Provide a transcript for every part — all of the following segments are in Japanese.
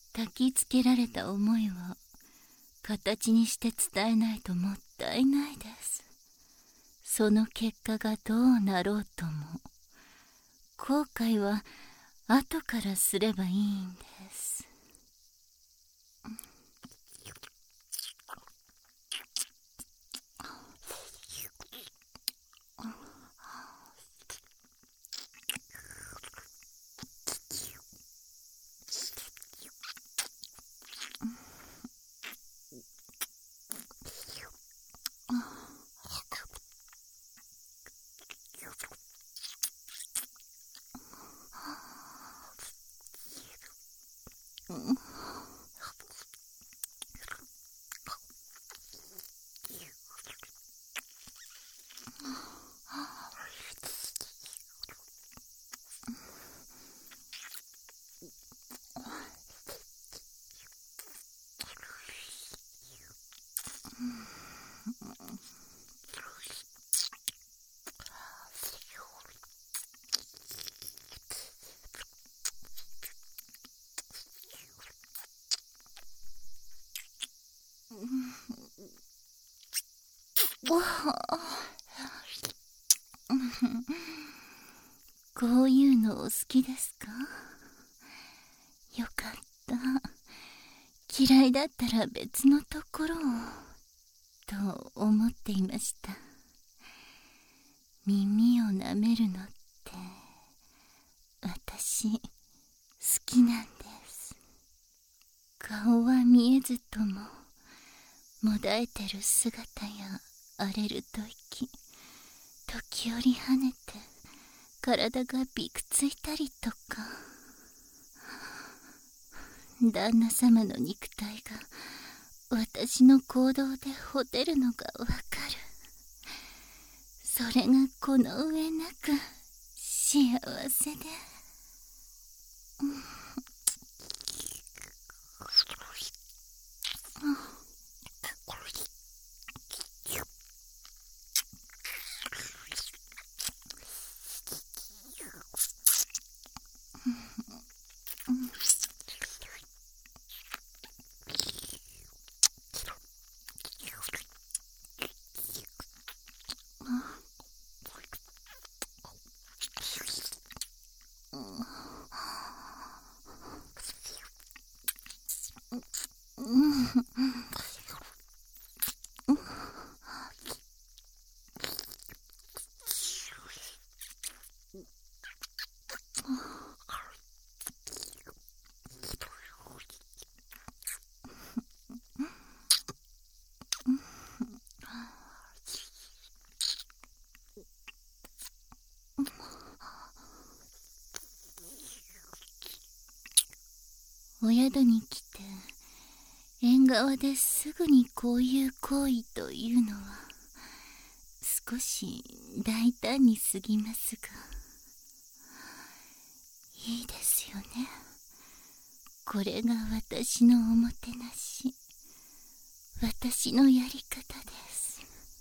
焚きつけられた思いを形にして伝えないともったいないです。その結果がどうなろうとも、後悔は後からすればいいんです。こういうのお好きですか？よかった。嫌いだったら別のところをと思っていました。耳を舐めるのって私好きなんです。顔は見えずとももだえてる姿や荒れる吐息、時折跳ねて体がびくついたりとか、旦那様の肉体が私の行動でほてるのがわかる。それがこの上なく幸せで、お宿に来て縁側ですぐにこういう行為というのは少し大胆に過ぎますが、いいですよね。これが私のおもてなし、私のやり方です。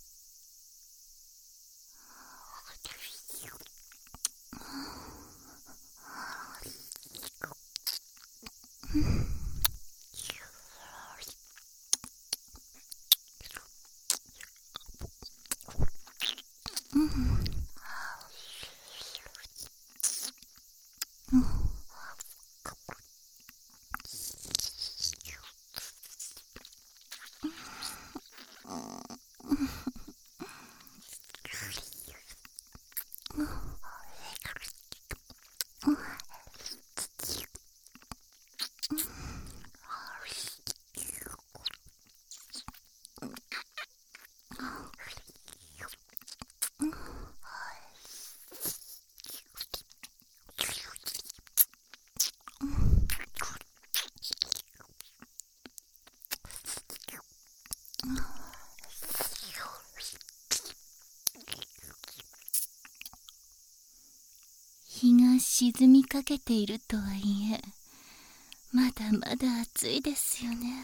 日が沈みかけているとはいえ、まだまだ暑いですよね。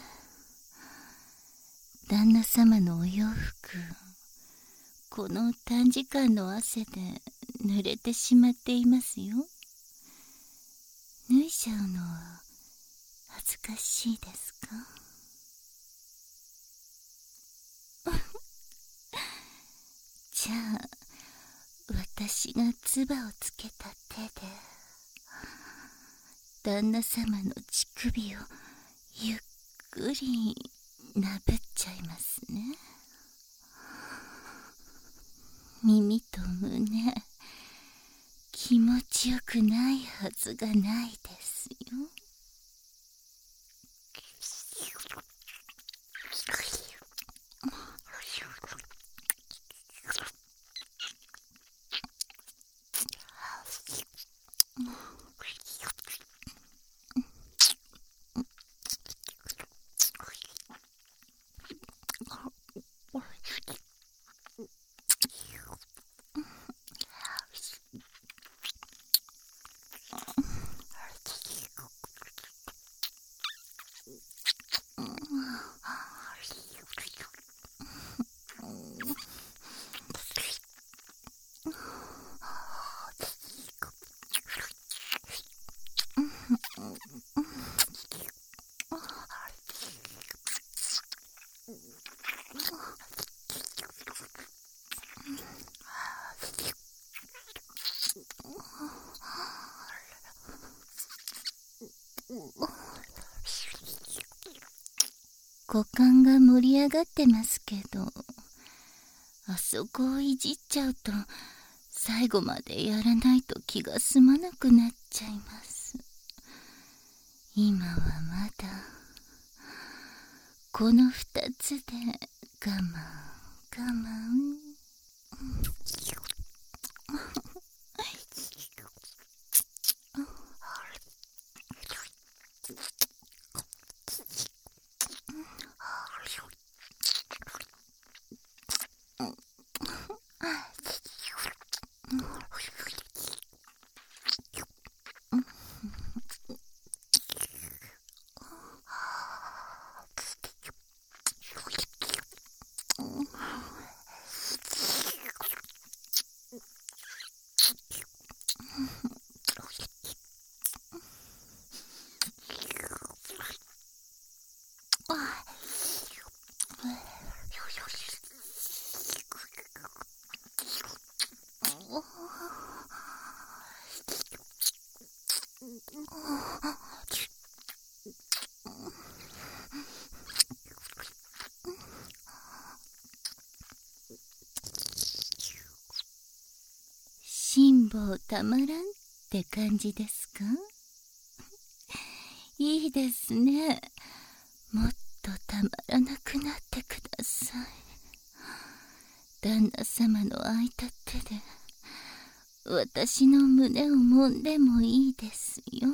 旦那様のお洋服、この短時間の汗で濡れてしまっていますよ。脱いじゃうのは恥ずかしいですか？じゃあ私が唾をつけた手で旦那様の乳首をゆっくりなぶっちゃいますね。耳と胸気持ちよくないはずがないですよ。股間が盛り上がってますけど、あそこをいじっちゃうと最後までやらないと気が済まなくなっちゃいます。今はまだこの2つで我慢我慢。辛抱たまらんって感じですか？いいですね。もっとたまらなくなってください。旦那様の空いた手で私の胸を揉んでもいいですよ。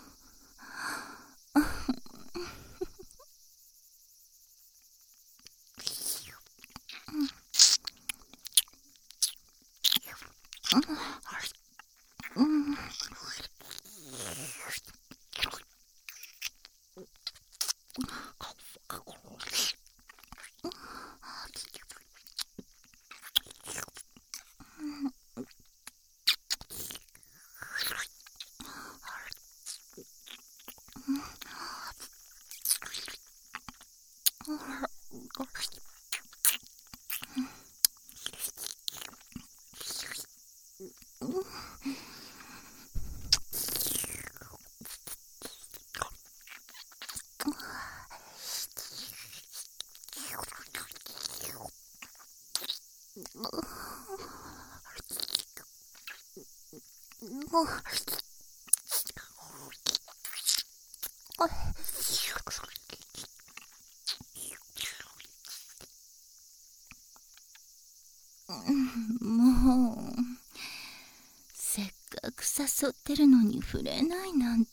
もうせっかく誘ってるのに触れないなんて。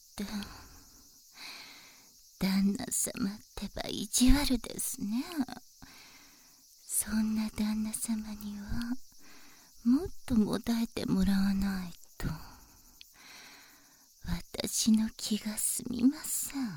旦那様ってば意地悪ですね。そんな旦那様にはもっともだえてもらわないと私の気が済みません。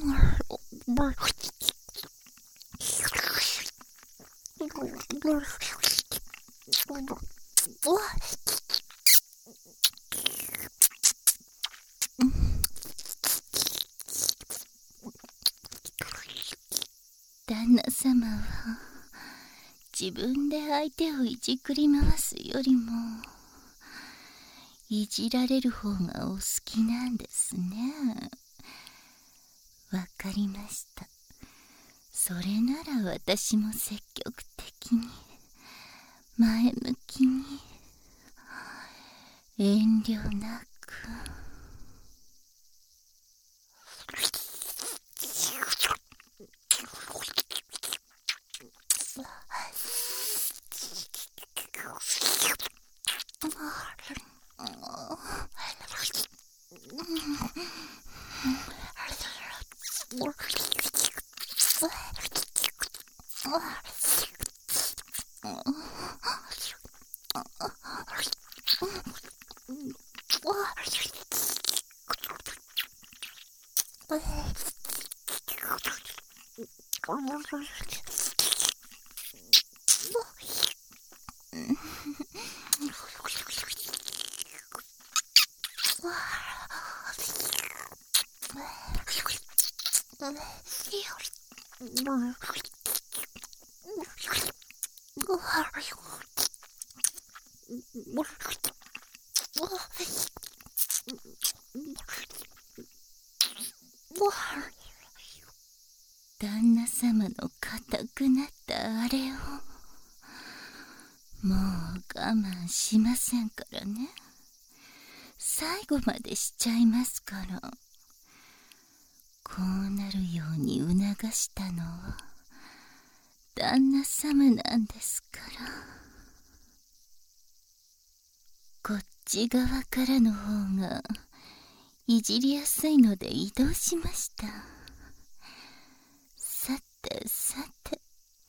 旦那様は自分で相手をいじくり回すよりもいじられる方がお好きなんですね。わかりました。それなら私も積極的に前向きに遠慮なく。旦那様の固くなったあれをもう我慢しませんからね。最後までしちゃいますから。こうなるように促したのは旦那様なんですから。こっち側からの方がいじりやすいので移動しました。さてさて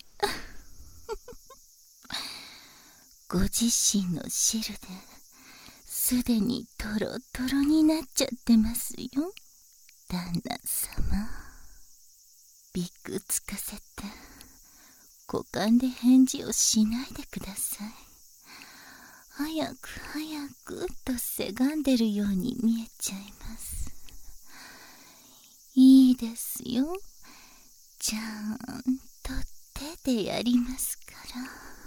ご自身の汁ですでにトロトロになっちゃってますよ、旦那様。びくつかせて股間で返事をしないでください。早く早くとせがんでるように見えちゃいます。いいですよ、ちゃんと手でやりますから。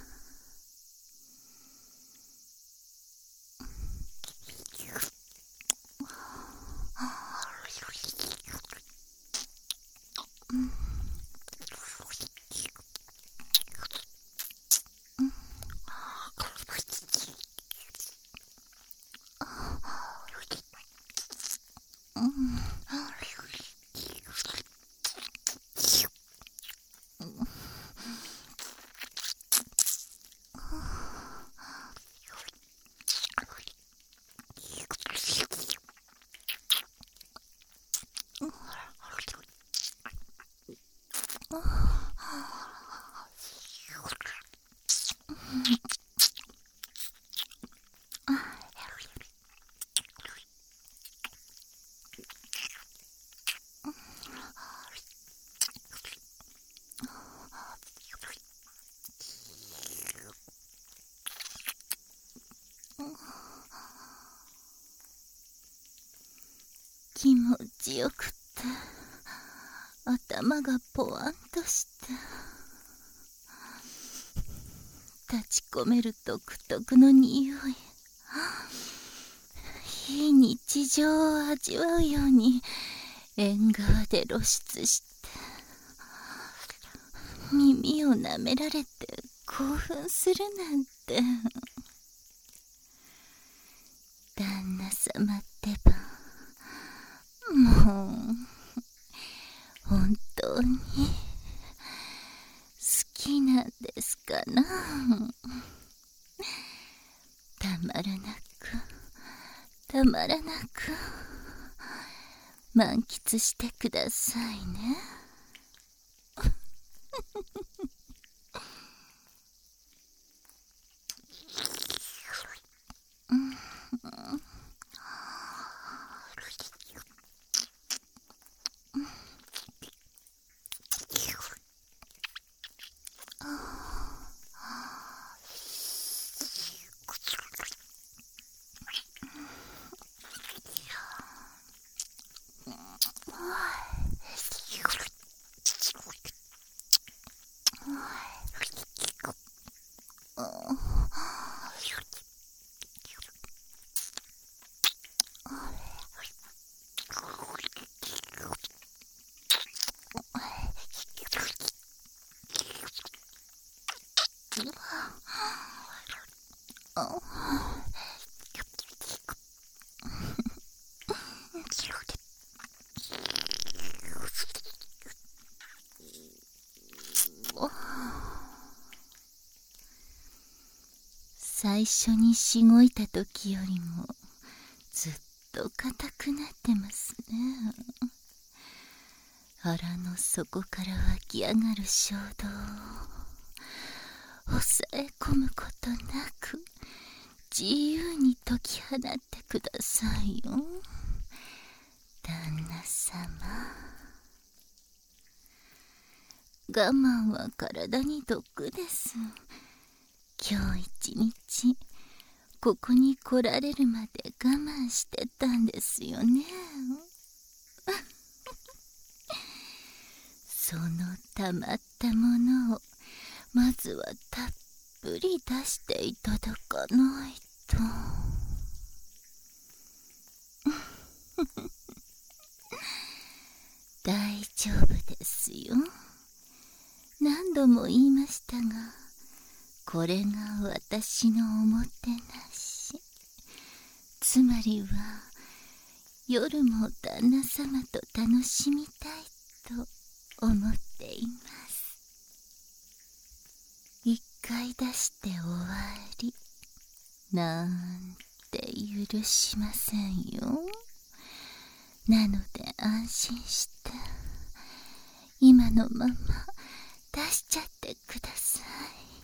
気持ちよくって頭がポワンとして立ち込める独特の匂い、非日常を味わうように縁側で露出して耳を舐められて興奮するなんて。旦那様ってばもう本当に好きなんですかな。たまらなくたまらなく満喫してくださいね。 最初にしごいた時よりもずっと硬くなってますね。腹の底から湧き上がる衝動を抑え込むことなく自由に解き放ってくださいよ、旦那様。我慢は体に毒です。今日一日ここに来られるまで我慢してたんですよね。そのたまったものをまずはたっぷり出していただかないと。大丈夫ですよ。何度も言いましたが、これが私のおもてなし。つまりは夜も旦那様と楽しみたいと思っています。一回出して終わりなんて許しませんよ。なので安心して今のまま出しちゃってください。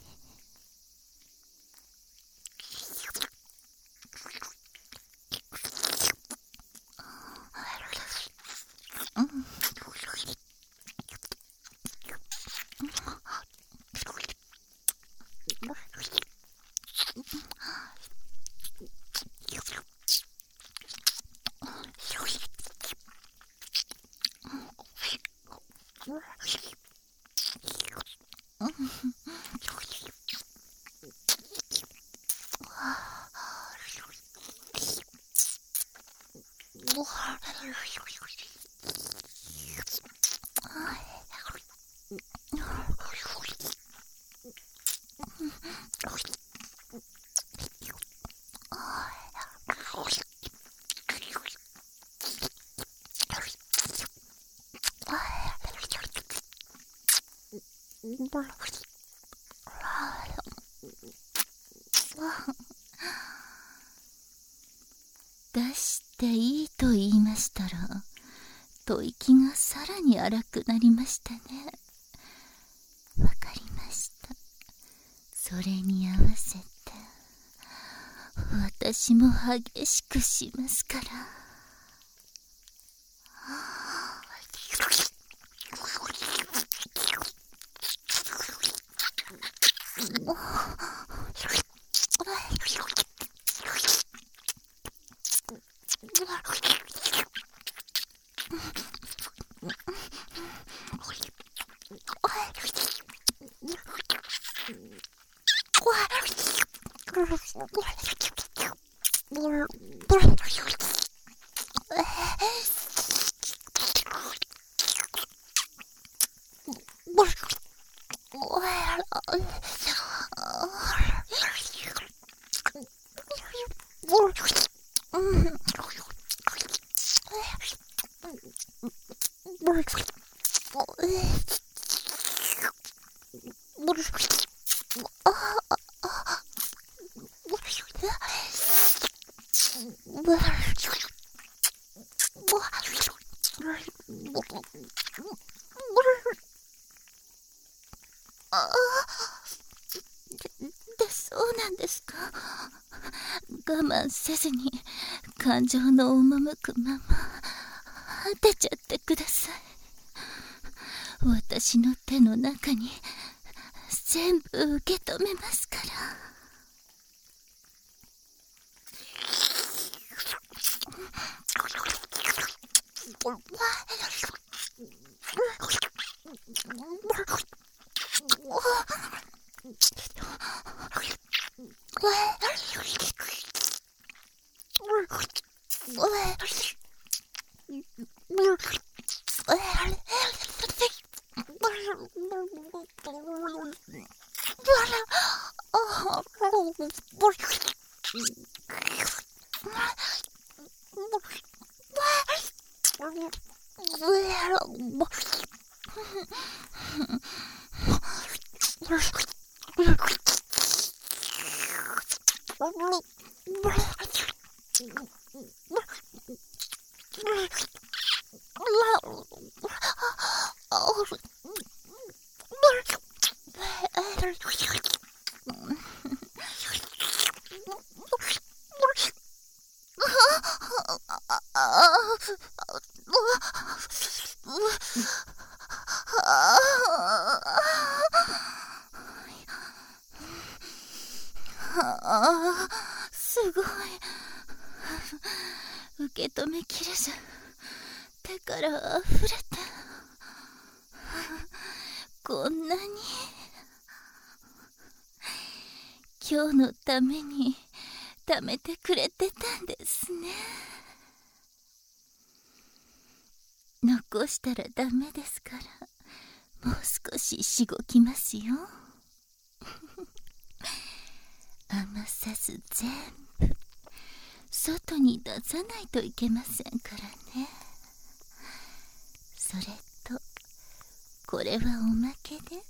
出していいと言いましたら、吐息がさらに荒くなりましたね。わかりました。それに合わせて私も激しくしますから。そうなんですか。我慢せずに感情の赴くまま出ちゃってください。私の手の中に全部受け止めますから。 すごい。受け止めきれず手からあふれて、こんなに今日のために貯めてくれてたんですね。残したらダメですから、もう少ししごきますよ。余さず全部外に出さないといけませんからね。それとこれはおまけです。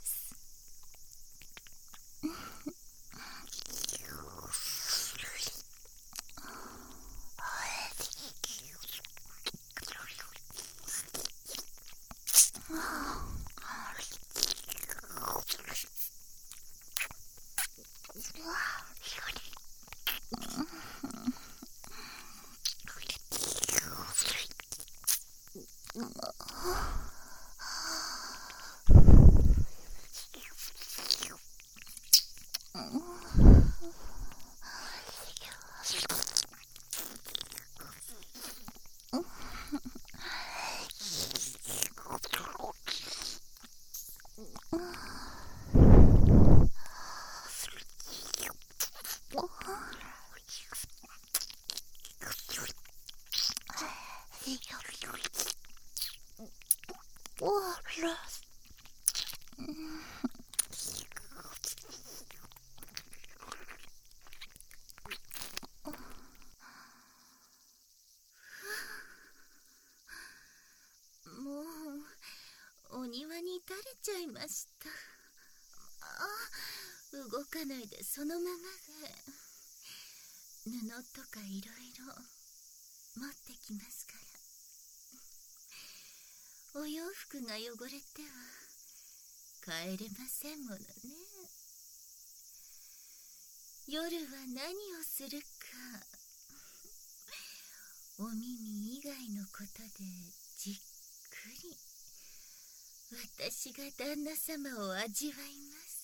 もうお庭に垂れちゃいました。動かないでそのままで。布とかいろいろ持ってきますから。お洋服が汚れては帰れませんものね。夜は何をするか、お耳以外のことでじっくり私が旦那様を味わいます。